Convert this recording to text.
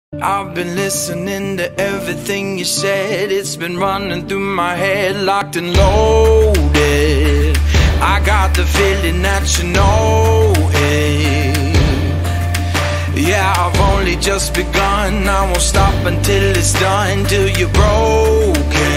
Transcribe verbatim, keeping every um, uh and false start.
I've been listening to everything you said. It's been running through my head, locked and loaded. I got the feeling that you know it. Yeah, I've only just begun. I won't stop until it's done, till you're broken.